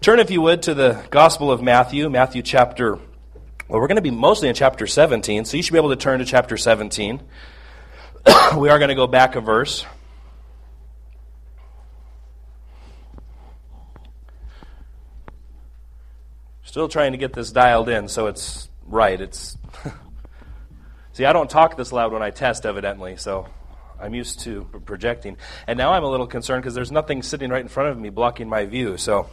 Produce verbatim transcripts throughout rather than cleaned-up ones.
Turn, if you would, to the Gospel of Matthew, Matthew chapter, well, we're going to be mostly in chapter seventeen, so you should be able to turn to chapter seventeen. We are going to go back a verse. Still trying to get this dialed in so it's right. It's See, I don't talk this loud when I test, evidently, so I'm used to projecting. And now I'm a little concerned because there's nothing sitting right in front of me blocking my view, so...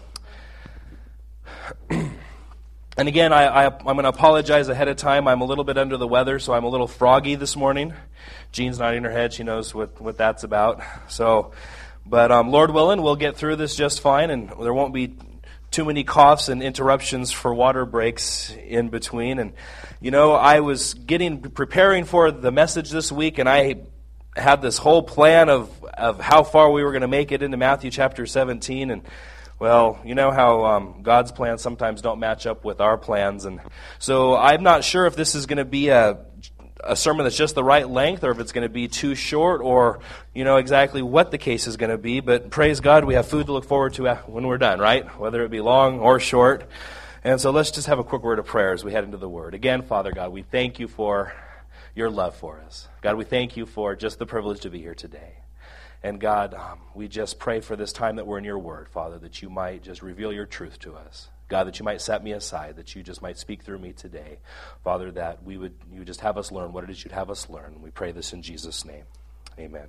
And again, I, I, I'm going to apologize ahead of time. I'm a little bit under the weather, so I'm a little froggy this morning. Jean's nodding her head. She knows what, what that's about. So, But um, Lord willing, we'll get through this just fine, and there won't be too many coughs and interruptions for water breaks in between. And, you know, I was getting preparing for the message this week, and I had this whole plan of, of how far we were going to make it into Matthew chapter seventeen, and well, you know how um, God's plans sometimes don't match up with our plans, and so I'm not sure if this is going to be a, a sermon that's just the right length, or if it's going to be too short, or you know exactly what the case is going to be. But praise God, we have food to look forward to when we're done, right? Whether it be long or short. And so let's just have a quick word of prayer as we head into the Word. Again, Father God, we thank you for your love for us. God, we thank you for just the privilege to be here today. And God, um, we just pray for this time that we're in your word, Father, that you might just reveal your truth to us. God, that you might set me aside, that you just might speak through me today. Father, that we would you would just have us learn what it is you'd have us learn. We pray this in Jesus' name. Amen.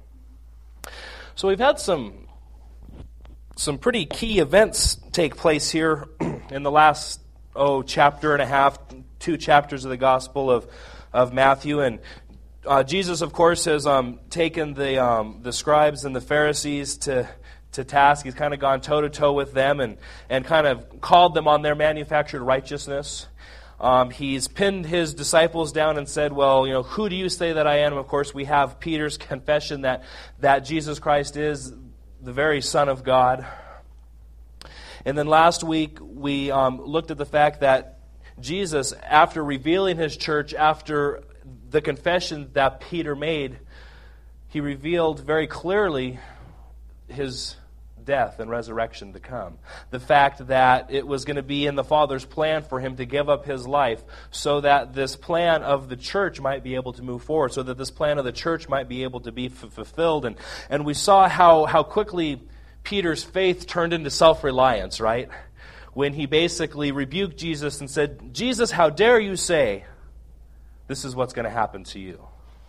So we've had some, some pretty key events take place here in the last, oh, chapter and a half, two chapters of the Gospel of, of Matthew. And Uh, Jesus, of course, has um, taken the um, the scribes and the Pharisees to to task. He's kind of gone toe-to-toe with them and, and kind of called them on their manufactured righteousness. Um, he's pinned his disciples down and said, well, you know, who do you say that I am? Of course, we have Peter's confession that, that Jesus Christ is the very Son of God. And then last week, we um, looked at the fact that Jesus, after revealing his church, after the confession that Peter made, he revealed very clearly his death and resurrection to come. The fact that it was going to be in the Father's plan for him to give up his life so that this plan of the church might be able to move forward, so that this plan of the church might be able to be f- fulfilled. And, and we saw how, how quickly Peter's faith turned into self-reliance, right? When he basically rebuked Jesus and said, Jesus, how dare you say this is what's going to happen to you.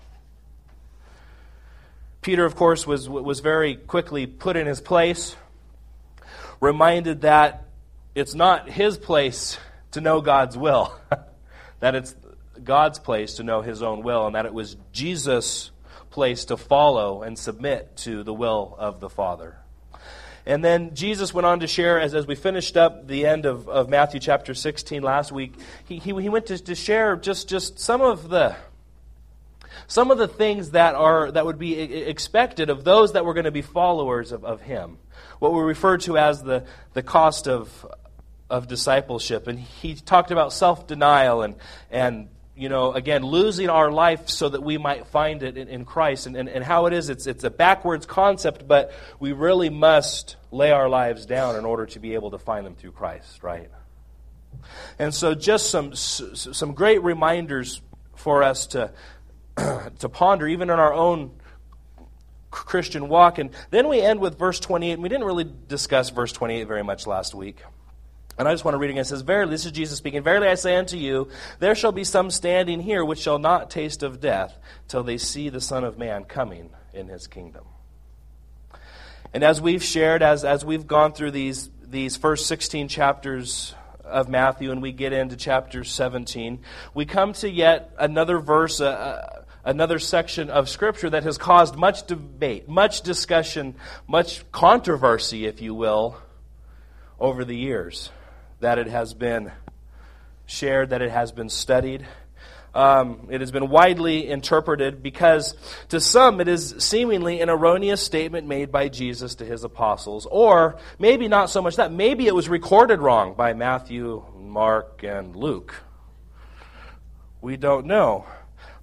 Peter, of course, was was very quickly put in his place, reminded that it's not his place to know God's will, that it's God's place to know his own will, and that it was Jesus' place to follow and submit to the will of the Father. And then Jesus went on to share, as, as we finished up the end of, of Matthew chapter sixteen last week, he, he, he went to, to share just, just some of the some of the things that are that would be expected of those that were going to be followers of, of him. What we refer to as the, the cost of of discipleship. And he talked about self-denial and and you know, again, losing our life so that we might find it in, in Christ. And, and, and how it is, it's it's a backwards concept, but we really must lay our lives down in order to be able to find them through Christ, right? And so just some some great reminders for us to, to ponder, even in our own Christian walk. And then we end with verse twenty-eight. And we didn't really discuss verse twenty-eight very much last week. And I just want to read again. It says, Verily, this is Jesus speaking, Verily I say unto you, there shall be some standing here which shall not taste of death till they see the Son of Man coming in his kingdom. And as we've shared, as, as we've gone through these, these first sixteen chapters of Matthew and we get into chapter seventeen, we come to yet another verse, uh, uh, another section of Scripture that has caused much debate, much discussion, much controversy, if you will, over the years. That it has been shared, that it has been studied. Um, it has been widely interpreted because to some it is seemingly an erroneous statement made by Jesus to his apostles. Or maybe not so much that. Maybe it was recorded wrong by Matthew, Mark, and Luke. We don't know.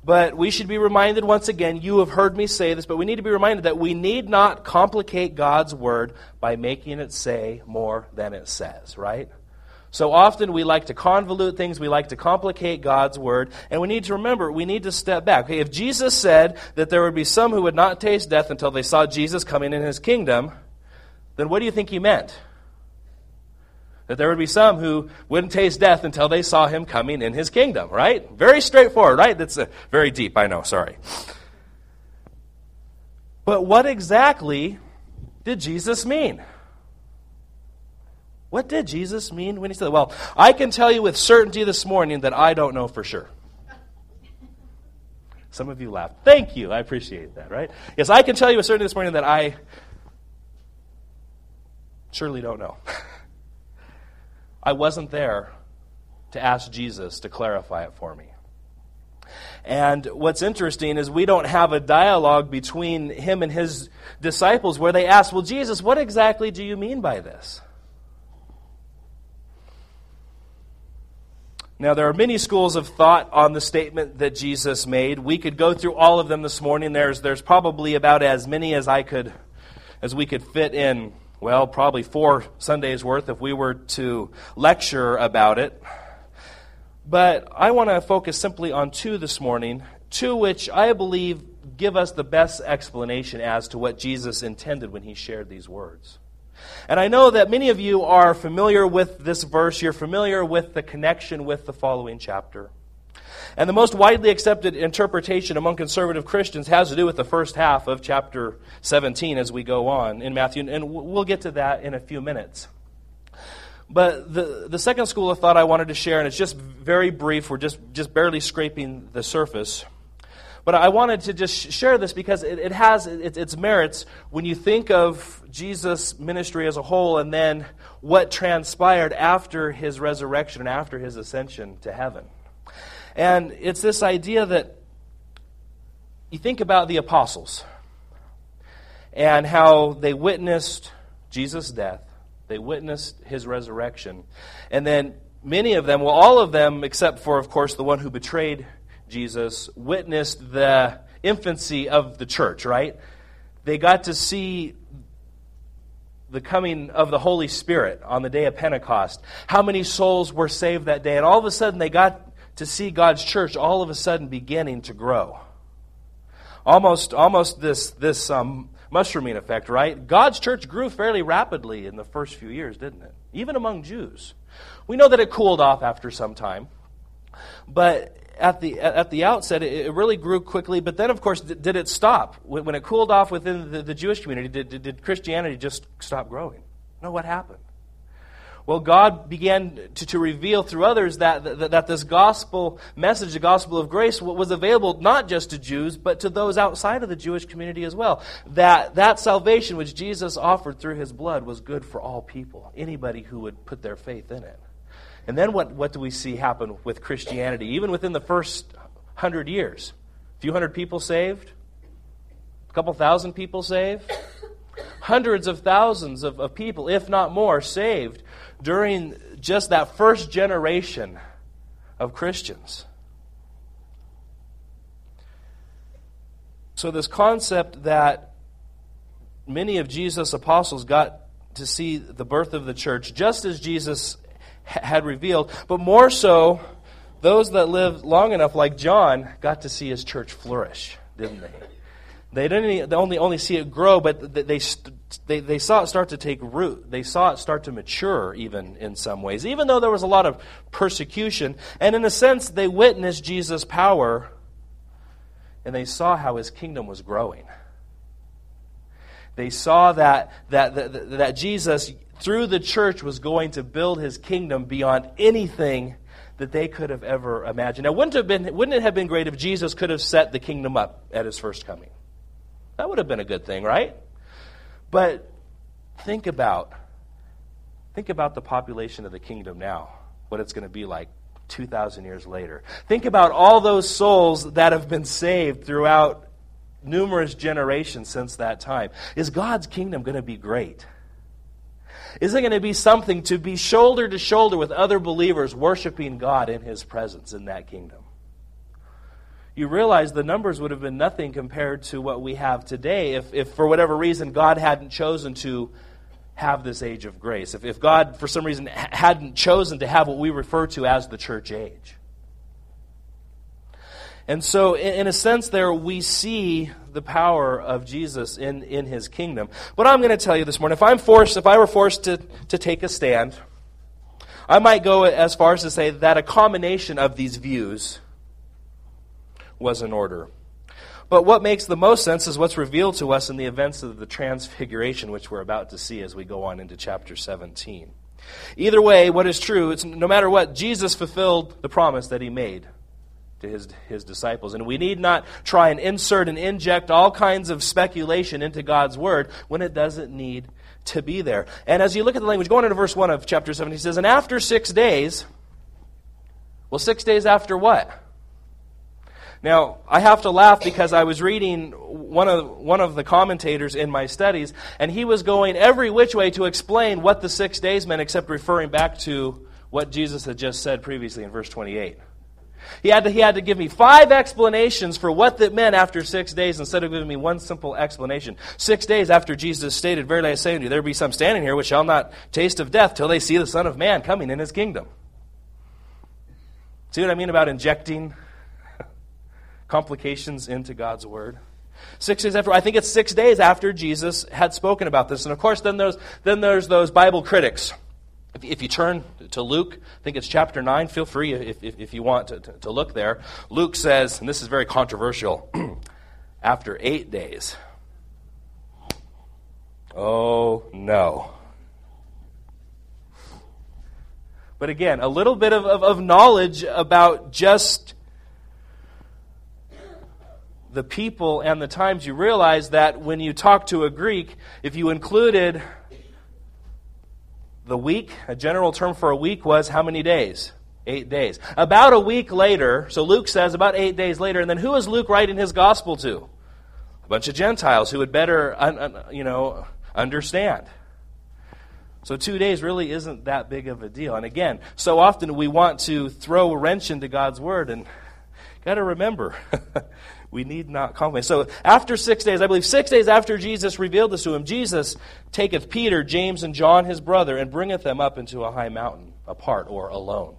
But we should be reminded once again, you have heard me say this, but we need to be reminded that we need not complicate God's word by making it say more than it says, right? So often we like to convolute things, we like to complicate God's word, and we need to remember, we need to step back. Okay, if Jesus said that there would be some who would not taste death until they saw Jesus coming in his kingdom, then what do you think he meant? That there would be some who wouldn't taste death until they saw him coming in his kingdom, right? Very straightforward, right? That's uh, very deep, I know, sorry. But what exactly did Jesus mean? What did Jesus mean when he said, well, I can tell you with certainty this morning that I don't know for sure. Some of you laughed. Thank you, I appreciate that, right? Yes, I can tell you with certainty this morning that I surely don't know. I wasn't there to ask Jesus to clarify it for me. And what's interesting is we don't have a dialogue between him and his disciples where they ask, well, Jesus, what exactly do you mean by this? Now, there are many schools of thought on the statement that Jesus made. We could go through all of them this morning. There's there's probably about as many as I could, as we could fit in. Well, probably four Sundays worth if we were to lecture about it. But I want to focus simply on two this morning, two which I believe give us the best explanation as to what Jesus intended when he shared these words. And I know that many of you are familiar with this verse. You're familiar with the connection with the following chapter. And the most widely accepted interpretation among conservative Christians has to do with the first half of chapter seventeen as we go on in Matthew. And we'll get to that in a few minutes. But the, the second school of thought I wanted to share, and it's just very brief, we're just, just barely scraping the surface. But I wanted to just share this because it, it has it, its merits when you think of Jesus' ministry as a whole and then what transpired after his resurrection and after his ascension to heaven. And it's this idea that you think about the apostles and how they witnessed Jesus' death, they witnessed his resurrection, and then many of them, well, all of them, except for, of course, the one who betrayed Jesus, witnessed the infancy of the church, right? They got to see the coming of the Holy Spirit on the day of Pentecost. How many souls were saved that day? And all of a sudden they got to see God's church all of a sudden beginning to grow. Almost almost this, this um, mushrooming effect, right? God's church grew fairly rapidly in the first few years, didn't it? Even among Jews. We know that it cooled off after some time. But at the at the outset, it really grew quickly. But then, of course, did it stop? When it cooled off within the, the Jewish community, did, did Christianity just stop growing? No, what happened? Well, God began to, to reveal through others that, that, that this gospel message, the gospel of grace, was available not just to Jews, but to those outside of the Jewish community as well. That that salvation which Jesus offered through his blood was good for all people, anybody who would put their faith in it. And then what, what do we see happen with Christianity? Even within the first hundred years. A few hundred people saved? A couple thousand people saved? Hundreds of thousands of, of people, if not more, saved during just that first generation of Christians. So this concept that many of Jesus' apostles got to see the birth of the church, just as Jesus had revealed, but more so, those that lived long enough, like John, got to see his church flourish, didn't they? They didn't they only only see it grow, but they, they they saw it start to take root. They saw it start to mature, even in some ways, even though there was a lot of persecution. And in a sense, they witnessed Jesus' power, and they saw how his kingdom was growing. They saw that that that, that Jesus, through the church, was going to build his kingdom beyond anything that they could have ever imagined. Now, wouldn't it have been wouldn't it have been great if Jesus could have set the kingdom up at his first coming? That would have been a good thing, right? But think about think about the population of the kingdom now, what it's going to be like two thousand years later. Think about all those souls that have been saved throughout numerous generations since that time. Is God's kingdom going to be great? Is it going to be something to be shoulder to shoulder with other believers worshiping God in his presence in that kingdom? you realize the numbers would have been nothing compared to what we have today if, if for whatever reason, God hadn't chosen to have this age of grace. If, if God, for some reason, hadn't chosen to have what we refer to as the church age. And so, in, in a sense there, we see the power of Jesus in, in His kingdom. But I'm going to tell you this morning, if I'm forced, if I were forced to, to take a stand, I might go as far as to say that a combination of these views was in order. But what makes the most sense is what's revealed to us in the events of the Transfiguration, which we're about to see as we go on into chapter seventeen. Either way, what is true, it's no matter what, Jesus fulfilled the promise that He made to his, his disciples. And we need not try and insert and inject all kinds of speculation into God's Word when it doesn't need to be there. And as you look at the language, going into verse one of chapter seven, he says, and after six days, well, six days after what? Now, I have to laugh because I was reading one of one of the commentators in my studies, and he was going every which way to explain what the six days meant, except referring back to what Jesus had just said previously in verse twenty-eight. He had to, he had to give me five explanations for what that meant after six days instead of giving me one simple explanation. Six days after Jesus stated, verily I say unto you, there be some standing here which shall not taste of death till they see the Son of Man coming in His kingdom. See what I mean about injecting complications into God's Word? Six days after, I think it's six days after Jesus had spoken about this. And of course, then there's, then there's those Bible critics. If, if you turn to Luke, I think it's chapter nine, feel free if, if, if you want to, to, to look there. Luke says, and this is very controversial, after eight days. Oh, no. But again, a little bit of, of, of knowledge about just the people and the times, you realize that when you talk to a Greek, if you included the week, a general term for a week was how many days? Eight days. About a week later, so Luke says about eight days later, and then who is Luke writing his gospel to? A bunch of Gentiles who would better, you know, understand. So two days really isn't that big of a deal. And again, so often we want to throw a wrench into God's Word, and got to remember, we need not compromise. So after six days, I believe six days after Jesus revealed this to him, Jesus taketh Peter, James, and John his brother, and bringeth them up into a high mountain, apart or alone.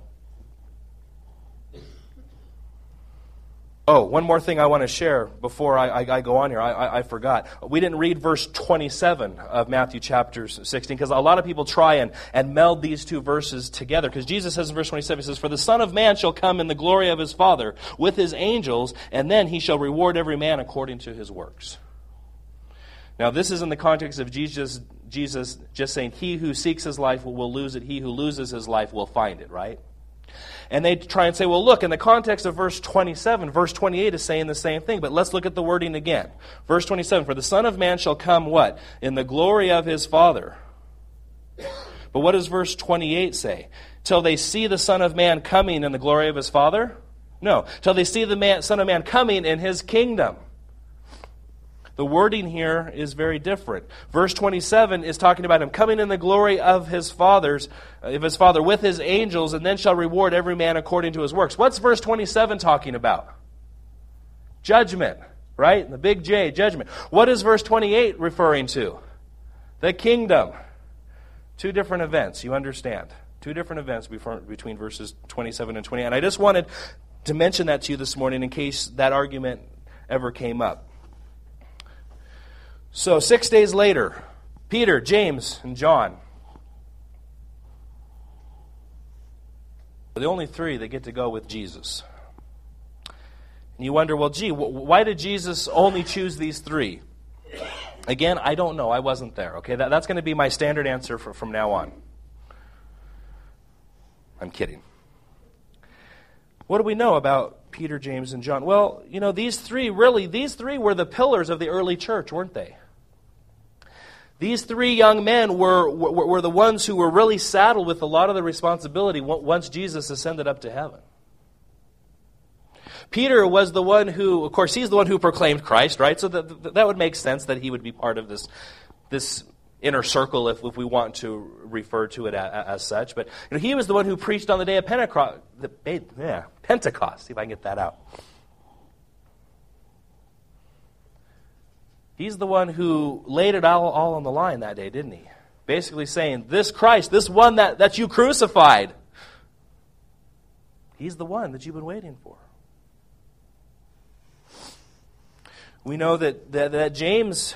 Oh, one more thing I want to share before I, I, I go on here. I, I, I forgot. We didn't read verse twenty-seven of Matthew chapter sixteen, because a lot of people try and, and meld these two verses together. Because Jesus says in verse twenty-seven, He says, for the Son of Man shall come in the glory of His Father with His angels, and then He shall reward every man according to his works. Now, this is in the context of Jesus, Jesus just saying, he who seeks his life will, will lose it. He who loses his life will find it, right? And they try and say, well, look, in the context of verse twenty-seven, verse twenty-eight is saying the same thing, but let's look at the wording again. Verse twenty-seven, for the Son of Man shall come what? In the glory of His Father. But what does verse twenty-eight say? Till they see the Son of Man coming in the glory of His Father? No. Till they see the man, Son of Man coming in His kingdom. The wording here is very different. Verse twenty-seven is talking about Him coming in the glory of His Father's, of His Father with His angels, and then shall reward every man according to his works. What's verse twenty-seven talking about? Judgment, right? The big J, judgment. What is verse twenty-eight referring to? The kingdom. Two different events, you understand. Two different events between verses twenty-seven and twenty-eight. And I just wanted to mention that to you this morning in case that argument ever came up. So six days later, Peter, James, and John, the only three that get to go with Jesus. And you wonder, well, gee, why did Jesus only choose these three? Again, I don't know. I wasn't there. Okay, that, that's going to be my standard answer for, from now on. I'm kidding. What do we know about Peter, James, and John? Well, you know, these three, really, these three were the pillars of the early church, weren't they? These three young men were, were, were the ones who were really saddled with a lot of the responsibility once Jesus ascended up to heaven. Peter was the one who, of course, he's the one who proclaimed Christ, right? So that, that would make sense that he would be part of this, this inner circle, if, if we want to refer to it as, as such. But you know, he was the one who preached on the day of Pentecost. The, yeah, Pentecost, see if I can get that out. He's the one who laid it all, all on the line that day, didn't he? Basically saying, this Christ, this one that, that you crucified, he's the one that you've been waiting for. We know that, that, that James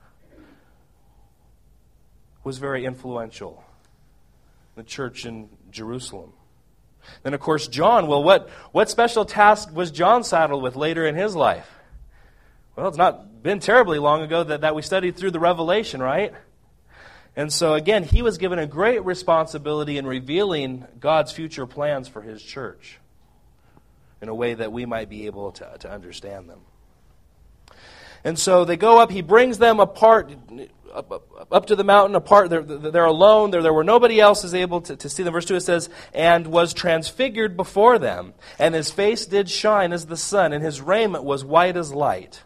was very influential in the church in Jerusalem. Then, of course, John, well, what, what special task was John saddled with later in his life? Well, it's not been terribly long ago that, that we studied through the Revelation, right? And so, again, he was given a great responsibility in revealing God's future plans for his church in a way that we might be able to, to understand them. And so they go up, he brings them apart, up, up, up to the mountain apart. They're, they're alone. There, there were nobody else is able to, to see them. Verse two, it says, and was transfigured before them, and his face did shine as the sun, and his raiment was white as light.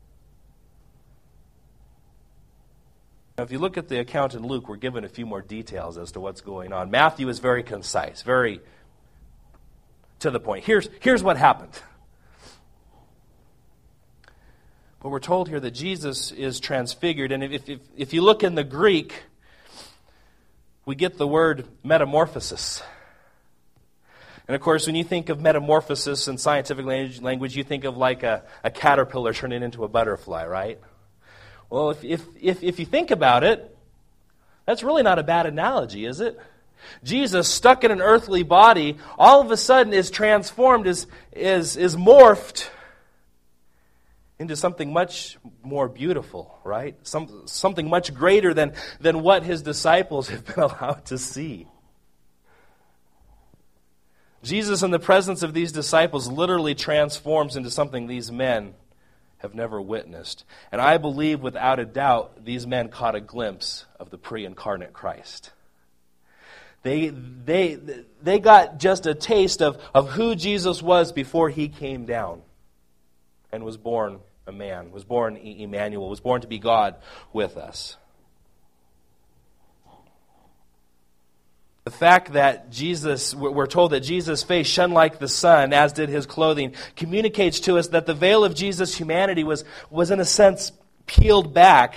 Now, if you look at the account in Luke, we're given a few more details as to what's going on. Matthew is very concise, very to the point. Here's, here's what happened. But we're told here that Jesus is transfigured. And if, if, if you look in the Greek, we get the word metamorphosis. And of course, when you think of metamorphosis in scientific language, you think of like a, a caterpillar turning into a butterfly, right? Well, if, if, if, if you think about it, that's really not a bad analogy, is it? Jesus, stuck in an earthly body, all of a sudden is transformed, is, is, is morphed into something much more beautiful, right? Some, something much greater than, than what his disciples have been allowed to see. Jesus, in the presence of these disciples, literally transforms into something these men have never witnessed. And I believe, without a doubt, these men caught a glimpse of the pre-incarnate Christ. They, they, they got just a taste of, of who Jesus was before he came down and was born a man, was born Emmanuel, was born to be God with us. The fact that Jesus, we're told that Jesus' face shone like the sun, as did his clothing, communicates to us that the veil of Jesus' humanity was, was in a sense peeled back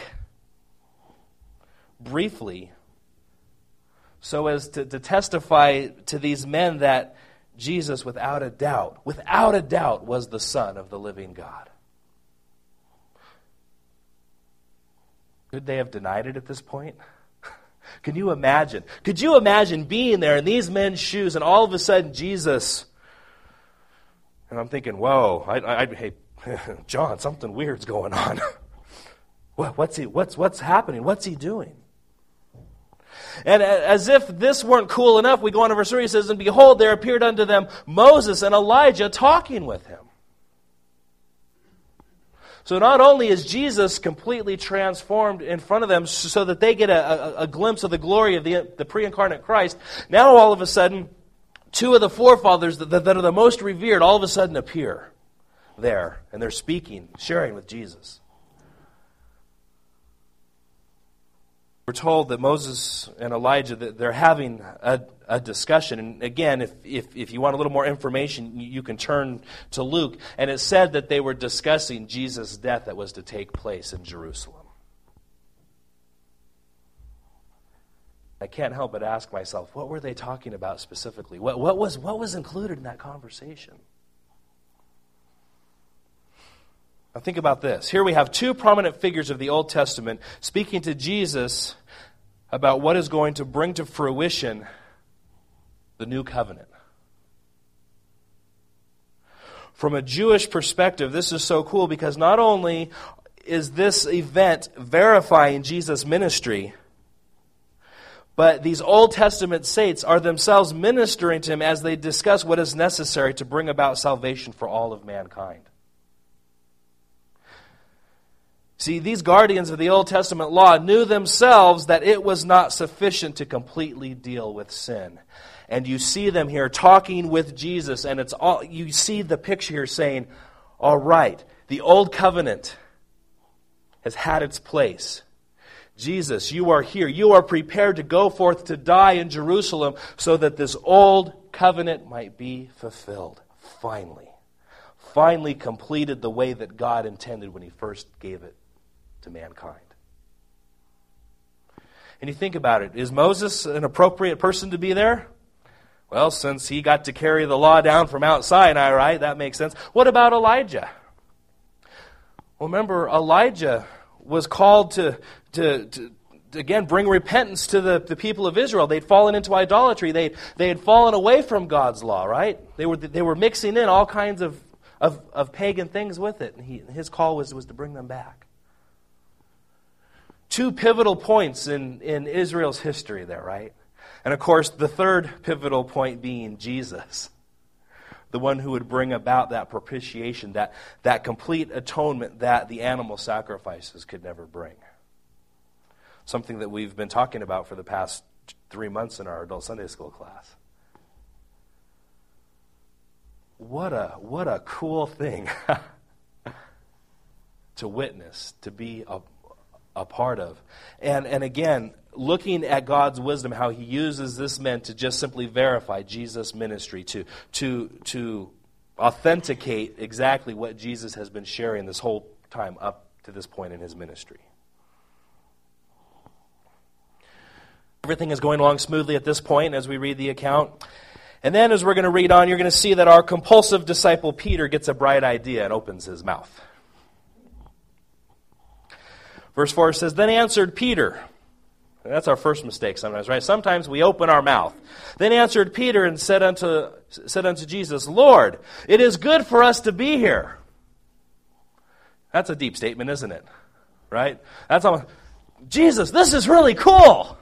briefly, so as to, to testify to these men that Jesus, without a doubt, without a doubt, was the Son of the living God. Could they have denied it at this point? Can you imagine? Could you imagine being there in these men's shoes and all of a sudden Jesus, and I'm thinking, whoa, I, I, hey, John, something weird's going on. what, what's he? What's what's happening? What's he doing? And as if this weren't cool enough, we go on to verse three. He says, and behold, there appeared unto them Moses and Elijah talking with him. So not only is Jesus completely transformed in front of them so that they get a, a, a glimpse of the glory of the, the pre-incarnate Christ, now all of a sudden, two of the forefathers that, that are the most revered all of a sudden appear there. And they're speaking, sharing with Jesus. We're told that Moses and Elijah, that they're having a, a discussion. And again, if, if, if you want a little more information, you, you can turn to Luke. And it said that they were discussing Jesus' death that was to take place in Jerusalem. I can't help but ask myself, what were they talking about specifically? What, what was, what was included in that conversation? Now think about this. Here we have two prominent figures of the Old Testament speaking to Jesus about what is going to bring to fruition the new covenant. From a Jewish perspective, this is so cool because not only is this event verifying Jesus' ministry, but these Old Testament saints are themselves ministering to him as they discuss what is necessary to bring about salvation for all of mankind. See, these guardians of the Old Testament law knew themselves that it was not sufficient to completely deal with sin. And you see them here talking with Jesus, and it's all you see the picture here saying, all right, the old covenant has had its place. Jesus, you are here. You are prepared to go forth to die in Jerusalem so that this old covenant might be fulfilled. Finally. Finally completed the way that God intended when he first gave it to mankind. And you think about it, is Moses an appropriate person to be there? Well, since he got to carry the law down from Mount Sinai, right, that makes sense. What about Elijah? Well, remember, Elijah was called to, to, to again, bring repentance to the, the people of Israel. They'd fallen into idolatry. They they had fallen away from God's law, right? They were they were mixing in all kinds of, of, of pagan things with it. And he, his call was, was to bring them back. Two pivotal points in, in Israel's history there, right? And of course, the third pivotal point being Jesus, the one who would bring about that propitiation, that, that complete atonement that the animal sacrifices could never bring. Something that we've been talking about for the past three months in our adult Sunday school class. What a what a cool thing to witness, to be a, a part of. And and again, looking at God's wisdom, how he uses this man to just simply verify Jesus' ministry, to to to authenticate exactly what Jesus has been sharing this whole time up to this point in his ministry. Everything is going along smoothly at this point as we read the account. And then as we're going to read on, you're going to see that our compulsive disciple Peter gets a bright idea and opens his mouth. Verse four says, "Then answered Peter." And that's our first mistake sometimes, right? Sometimes we open our mouth. "Then answered Peter and said unto, said unto Jesus, Lord, it is good for us to be here." That's a deep statement, isn't it? Right? That's almost, Jesus, this is really cool.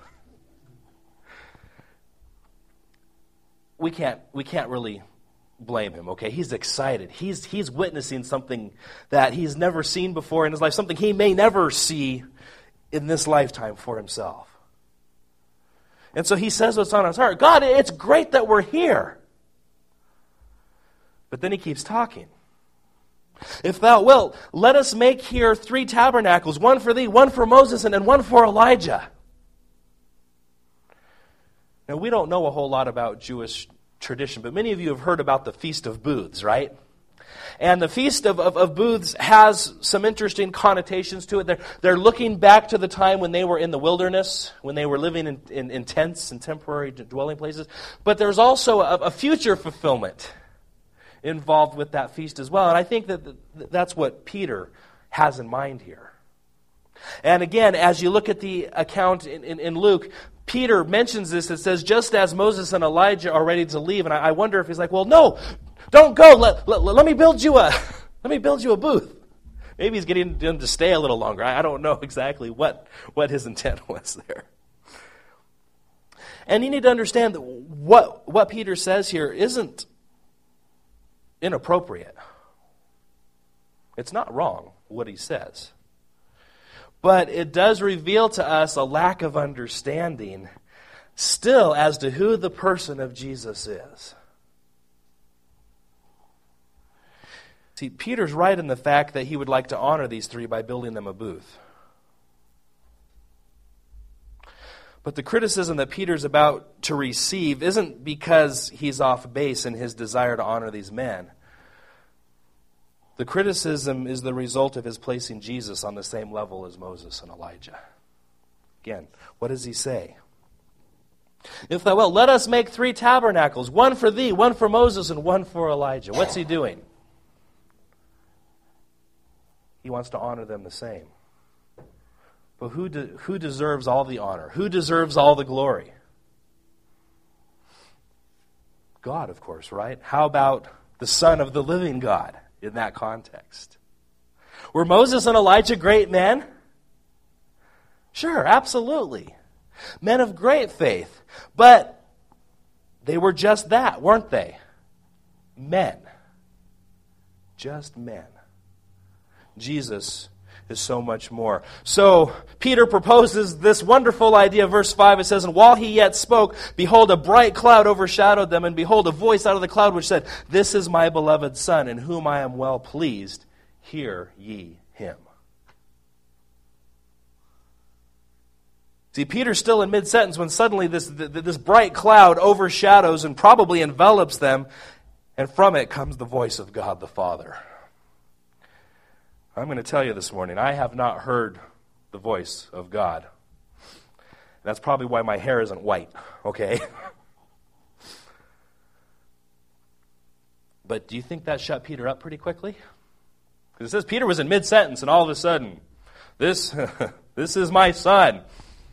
We can't we can't really blame him, okay? He's excited. He's he's witnessing something that he's never seen before in his life, something he may never see in this lifetime for himself. And so he says what's on his heart. God, it's great that we're here. But then he keeps talking. "If thou wilt, let us make here three tabernacles, one for thee, one for Moses, and one for Elijah." Now, we don't know a whole lot about Jewish tradition, but many of you have heard about the Feast of Booths, right? And the Feast of, of, of Booths has some interesting connotations to it. They're, they're looking back to the time when they were in the wilderness, when they were living in, in, in tents and temporary dwelling places. But there's also a, a future fulfillment involved with that feast as well. And I think that that's what Peter has in mind here. And again, as you look at the account in, in, in Luke, Peter mentions this. It says, just as Moses and Elijah are ready to leave. And I, I wonder if he's like, well, no, don't go. Let, let, let me build you a let me build you a booth. Maybe he's getting them to stay a little longer. I, I don't know exactly what, what his intent was there. And you need to understand that what, what Peter says here isn't inappropriate. It's not wrong, what he says. But it does reveal to us a lack of understanding still as to who the person of Jesus is. See, Peter's right in the fact that he would like to honor these three by building them a booth. But the criticism that Peter's about to receive isn't because he's off base in his desire to honor these men. The criticism is the result of his placing Jesus on the same level as Moses and Elijah. Again, what does he say? "If thou wilt, let us make three tabernacles, one for thee, one for Moses, and one for Elijah." What's he doing? He wants to honor them the same. But who de- who deserves all the honor? Who deserves all the glory? God, of course, right? How about the Son of the living God? In that context. Were Moses and Elijah great men? Sure, absolutely. Men of great faith. But they were just that, weren't they? Men. Just men. Jesus is so much more. So, Peter proposes this wonderful idea. Verse five, it says, "And while he yet spoke, behold, a bright cloud overshadowed them, and behold, a voice out of the cloud which said, This is my beloved Son, in whom I am well pleased. Hear ye him." See, Peter's still in mid-sentence when suddenly this, this bright cloud overshadows and probably envelops them, and from it comes the voice of God the Father. I'm going to tell you this morning, I have not heard the voice of God. That's probably why my hair isn't white, okay? But do you think that shut Peter up pretty quickly? Because it says Peter was in mid-sentence, and all of a sudden, this, this is my son.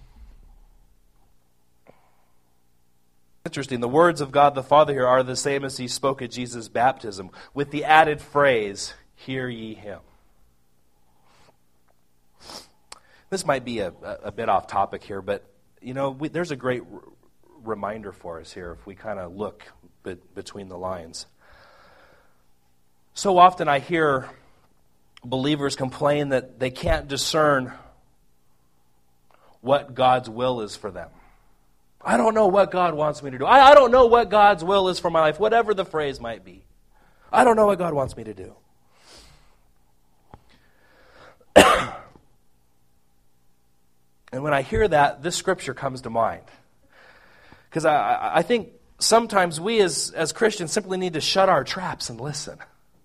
Interesting, the words of God the Father here are the same as he spoke at Jesus' baptism, with the added phrase, hear ye him. This might be a, a bit off topic here, but you know, we, there's a great r- reminder for us here if we kind of look be, between the lines. So often I hear believers complain that they can't discern what God's will is for them. I don't know what God wants me to do. I, I don't know what God's will is for my life, whatever the phrase might be. I don't know what God wants me to do. And when I hear that, this scripture comes to mind. Because I, I think sometimes we as, as Christians simply need to shut our traps and listen.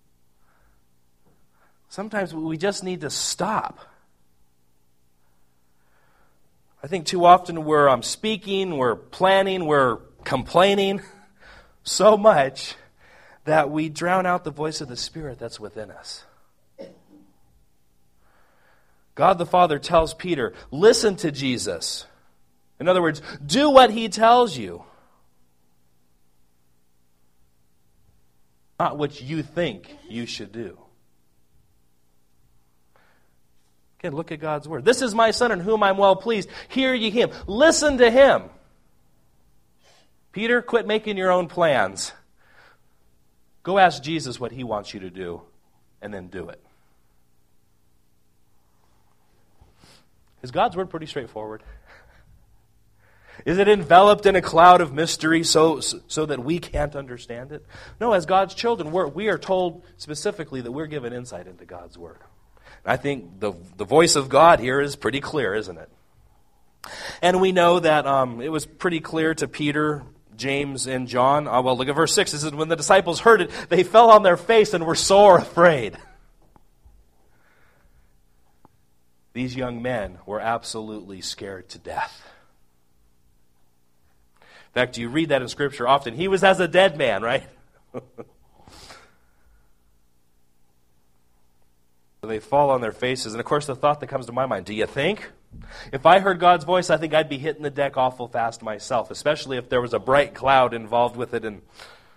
Sometimes we just need to stop. I think too often we're um, speaking, we're planning, we're complaining so much that we drown out the voice of the Spirit that's within us. God the Father tells Peter, listen to Jesus. In other words, do what he tells you. Not what you think you should do. Again, look at God's word. This is my son in whom I'm well pleased. Hear ye him. Listen to him. Peter, quit making your own plans. Go ask Jesus what he wants you to do, and then do it. Is God's word pretty straightforward? Is it enveloped in a cloud of mystery so, so that we can't understand it? No, as God's children, we're, we are told specifically that we're given insight into God's word. And I think the, the voice of God here is pretty clear, isn't it? And we know that um, it was pretty clear to Peter, James, and John. Uh, well, look at verse six. It says, when the disciples heard it, they fell on their face and were sore afraid. These young men were absolutely scared to death. In fact, you read that in Scripture often. He was as a dead man, right? They fall on their faces. And of course, the thought that comes to my mind, do you think? If I heard God's voice, I think I'd be hitting the deck awful fast myself, especially if there was a bright cloud involved with it. And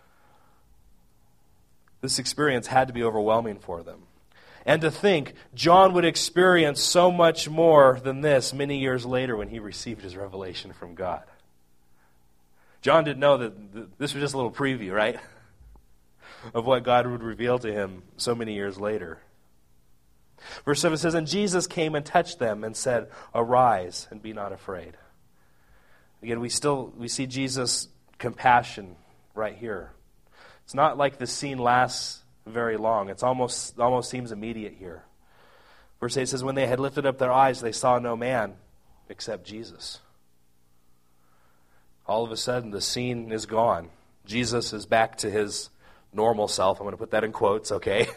this experience had to be overwhelming for them. And to think John would experience so much more than this many years later when he received his revelation from God. John didn't know that this was just a little preview, right? Of what God would reveal to him so many years later. Verse seven says, and Jesus came and touched them and said, arise and be not afraid. Again, we still we see Jesus' compassion right here. It's not like the scene lasts very long. It's almost almost seems immediate here. Verse eight says, when they had lifted up their eyes, they saw no man except Jesus. All of a sudden, the scene is gone. Jesus is back to his normal self. I'm going to put that in quotes, okay?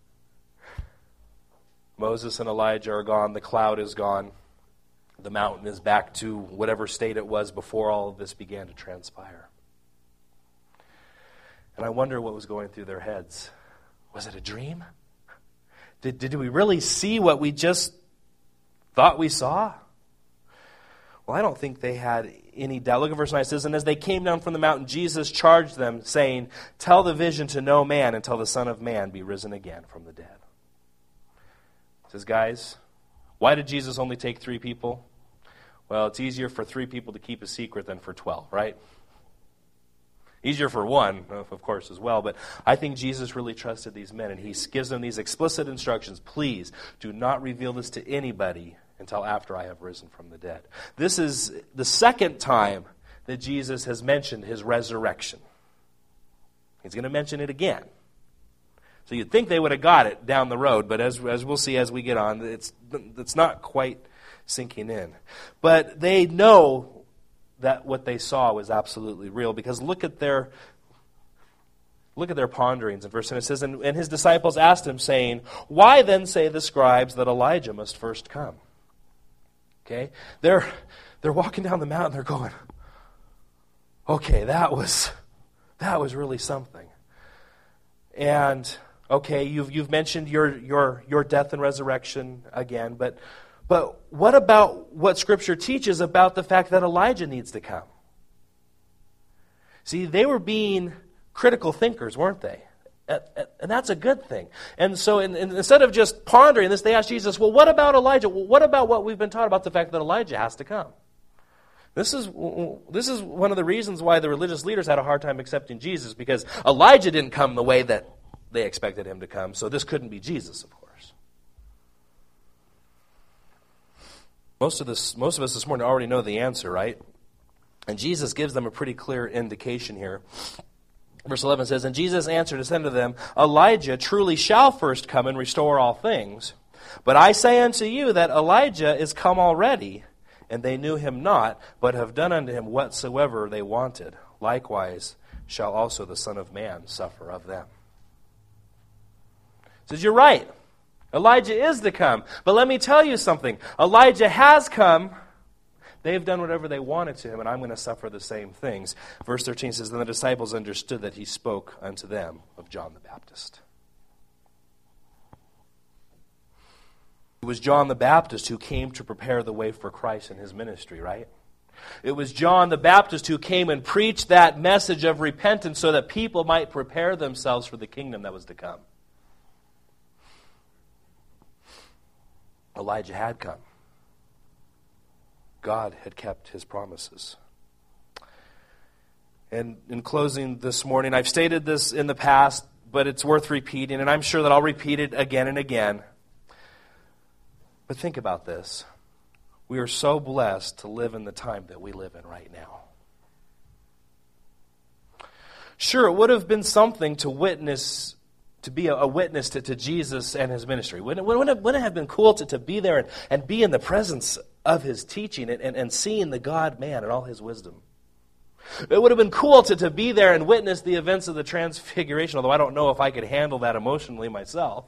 Moses and Elijah are gone. The cloud is gone. The mountain is back to whatever state it was before all of this began to transpire. And I wonder what was going through their heads. Was it a dream? Did, did we really see what we just thought we saw? Well, I don't think they had any doubt. Look at verse nine. It says, and as they came down from the mountain, Jesus charged them, saying, tell the vision to no man until the Son of Man be risen again from the dead. It says, guys, why did Jesus only take three people? Well, it's easier for three people to keep a secret than for twelve, right? Easier for one, of course, as well. But I think Jesus really trusted these men, and he gives them these explicit instructions. Please do not reveal this to anybody until after I have risen from the dead. This is the second time that Jesus has mentioned his resurrection. He's going to mention it again. So you'd think they would have got it down the road, but as, as we'll see as we get on, it's, it's not quite sinking in. But they know that what they saw was absolutely real, because look at their look at their ponderings in verse ten. It says, and, and his disciples asked him, saying, why then say the scribes that Elijah must first come? Okay? They're they're walking down the mountain, they're going, okay, that was that was really something. And okay, you've you've mentioned your your your death and resurrection again, but but what about what Scripture teaches about the fact that Elijah needs to come? See, they were being critical thinkers, weren't they? And that's a good thing. And so in, in, instead of just pondering this, they asked Jesus, well, what about Elijah? Well, what about what we've been taught about the fact that Elijah has to come? This is, this is one of the reasons why the religious leaders had a hard time accepting Jesus, because Elijah didn't come the way that they expected him to come, so this couldn't be Jesus, of course. Most of, this, most of us this morning already know the answer, right? And Jesus gives them a pretty clear indication here. Verse eleven says, and Jesus answered and said to them, Elijah truly shall first come and restore all things. But I say unto you that Elijah is come already, and they knew him not, but have done unto him whatsoever they wanted. Likewise shall also the Son of Man suffer of them. He says, you're right. Elijah is to come. But let me tell you something. Elijah has come. They've done whatever they wanted to him, and I'm going to suffer the same things. Verse thirteen says, then the disciples understood that he spoke unto them of John the Baptist. It was John the Baptist who came to prepare the way for Christ in his ministry, right? It was John the Baptist who came and preached that message of repentance so that people might prepare themselves for the kingdom that was to come. Elijah had come. God had kept his promises. And in closing this morning, I've stated this in the past, but it's worth repeating, and I'm sure that I'll repeat it again and again. But think about this. We are so blessed to live in the time that we live in right now. Sure, it would have been something to witness, to be a, a witness to, to Jesus and his ministry. Wouldn't it, wouldn't it, wouldn't it have been cool to, to be there and, and be in the presence of his teaching and, and, and seeing the God-man and all his wisdom? It would have been cool to, to be there and witness the events of the Transfiguration, although I don't know if I could handle that emotionally myself.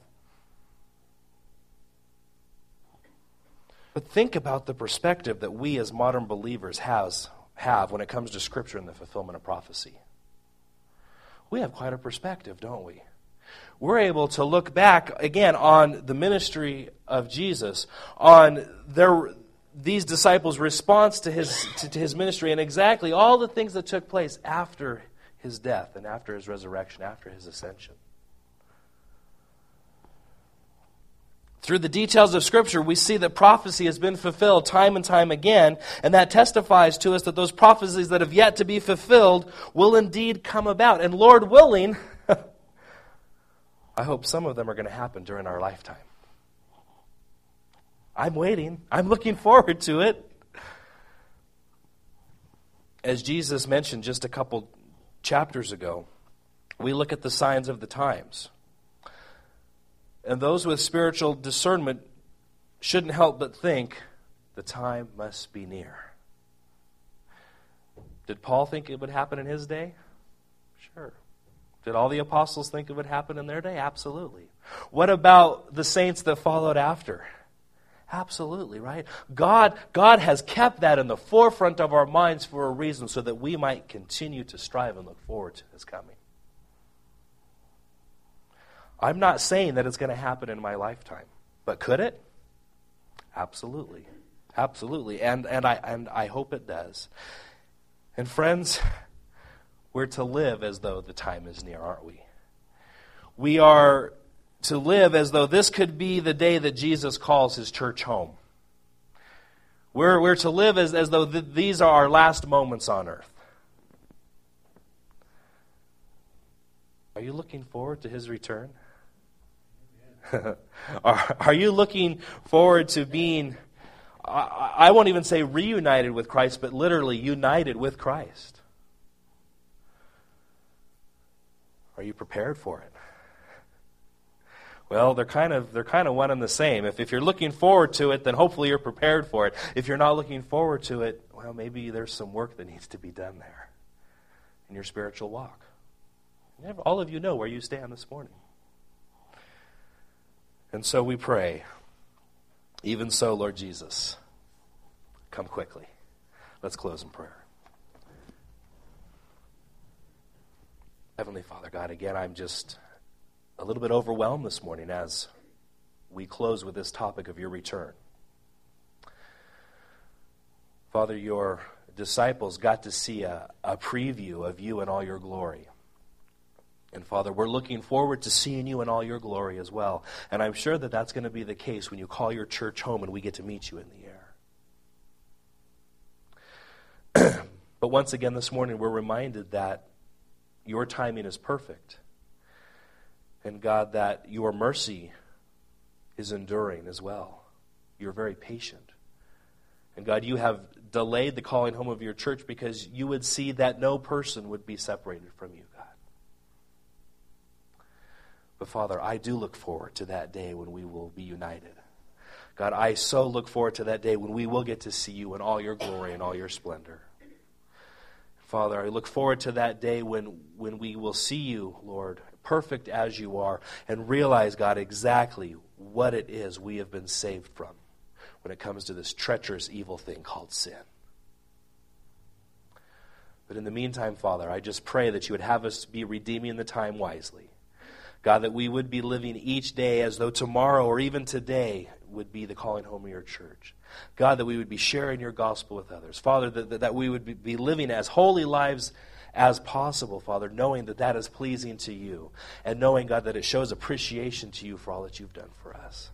But think about the perspective that we as modern believers has, have when it comes to Scripture and the fulfillment of prophecy. We have quite a perspective, don't we? We're able to look back, again, on the ministry of Jesus, on their these disciples' response to his to, to his ministry, and exactly all the things that took place after his death and after his resurrection, after his ascension. Through the details of Scripture, we see that prophecy has been fulfilled time and time again, and that testifies to us that those prophecies that have yet to be fulfilled will indeed come about. And Lord willing, I hope some of them are going to happen during our lifetime. I'm waiting. I'm looking forward to it. As Jesus mentioned just a couple chapters ago, we look at the signs of the times. And those with spiritual discernment shouldn't help but think the time must be near. Did Paul think it would happen in his day? Sure. Did all the apostles think it would happen in their day? Absolutely. What about the saints that followed after? Absolutely, right? God, God has kept that in the forefront of our minds for a reason, so that we might continue to strive and look forward to his coming. I'm not saying that it's going to happen in my lifetime, but could it? Absolutely. Absolutely. And and I and I hope it does. And friends, we're to live as though the time is near, aren't we? We are to live as though this could be the day that Jesus calls his church home. We're, we're to live as, as though th- these are our last moments on earth. Are you looking forward to his return? are, are you looking forward to being, I, I won't even say reunited with Christ, but literally united with Christ? Are you prepared for it? Well, they're kind of they're kind of one and the same. If if you're looking forward to it, then hopefully you're prepared for it. If you're not looking forward to it, well, maybe there's some work that needs to be done there in your spiritual walk. All of you know where you stand this morning. And so we pray, even so, Lord Jesus, come quickly. Let's close in prayer. Heavenly Father, God, again, I'm just a little bit overwhelmed this morning as we close with this topic of your return. Father, your disciples got to see a, a preview of you in all your glory. And Father, we're looking forward to seeing you in all your glory as well. And I'm sure that that's going to be the case when you call your church home and we get to meet you in the air. But once again this morning, we're reminded that your timing is perfect. And God, that your mercy is enduring as well. You're very patient. And God, you have delayed the calling home of your church because you would see that no person would be separated from you, God. But Father, I do look forward to that day when we will be united. God, I so look forward to that day when we will get to see you in all your glory and all your splendor. Father, I look forward to that day when, when we will see you, Lord, perfect as you are, and realize, God, exactly what it is we have been saved from when it comes to this treacherous, evil thing called sin. But in the meantime, Father, I just pray that you would have us be redeeming the time wisely. God, that we would be living each day as though tomorrow or even today would be the calling home of your church. God, that we would be sharing your gospel with others. Father, that, that, that we would be, be living as holy lives as possible, Father, knowing that that is pleasing to you. And knowing, God, that it shows appreciation to you for all that you've done for us.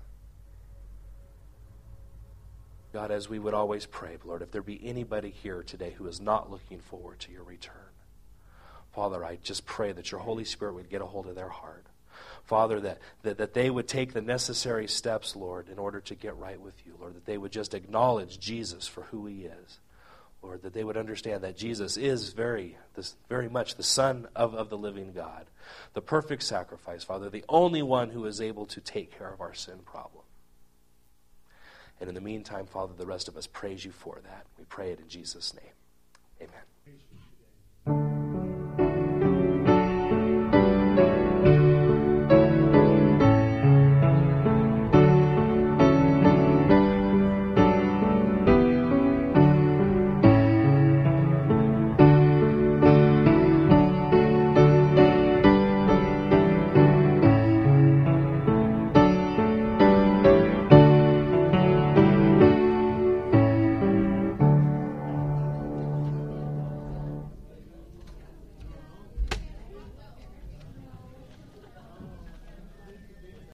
God, as we would always pray, Lord, if there be anybody here today who is not looking forward to your return, Father, I just pray that your Holy Spirit would get a hold of their heart. Father, that, that, that they would take the necessary steps, Lord, in order to get right with you. Lord, that they would just acknowledge Jesus for who he is. Lord, that they would understand that Jesus is very, this, very much the Son of, of the living God. The perfect sacrifice, Father, the only one who is able to take care of our sin problem. And in the meantime, Father, the rest of us praise you for that. We pray it in Jesus' name. Amen.